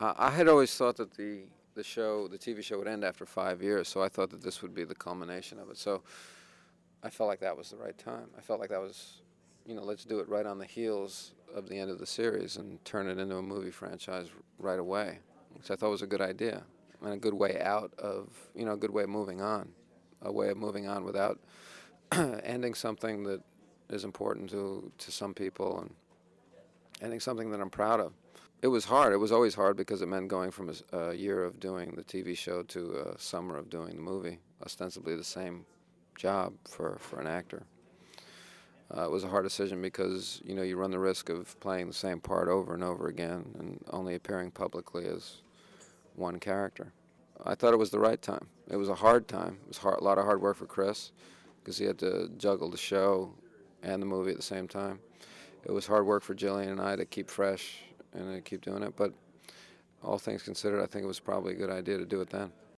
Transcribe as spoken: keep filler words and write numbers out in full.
I, I had always thought that the the show, the T V show, would end after five years, so I thought that this would be the culmination of it. So I felt like that was the right time. I felt like that was, you know, let's do it right on the heels of the end of the series and turn it into a movie franchise right away, which I thought was a good idea and a good way out of, you know, a good way of moving on, a way of moving on without ending something that is important to to some people and ending something that I'm proud of. It was hard. It was always hard because it meant going from a, s- a year of doing the T V show to a summer of doing the movie, ostensibly the same job for, for an actor. Uh, it was a hard decision because you know you run the risk of playing the same part over and over again and only appearing publicly as one character. I thought it was the right time. It was a hard time. It was hard, a lot of hard work for Chris because he had to juggle the show and the movie at the same time. It was hard work for Jillian and I to keep fresh and to keep doing it. But all things considered, I think it was probably a good idea to do it then.